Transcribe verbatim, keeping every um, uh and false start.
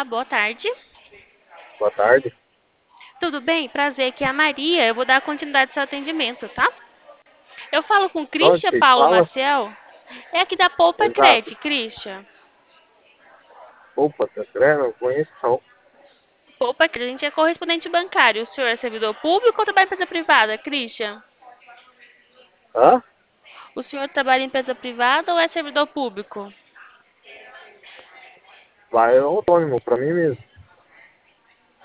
Olá, boa tarde. Boa tarde. Tudo bem? Prazer, aqui é a Maria. Eu vou dar continuidade ao seu atendimento, tá? Eu falo com De onde Christian vocês Paulo falam? Maciel. É aqui da Poupa Exato. Cred, Christian. Opa, Tantré, não conheço não. Poupa Cred, a gente é correspondente bancário. O senhor é servidor público ou trabalha em empresa privada, Christian? Hã? O senhor trabalha em empresa privada ou é servidor público? Vai é autônomo, pra mim mesmo.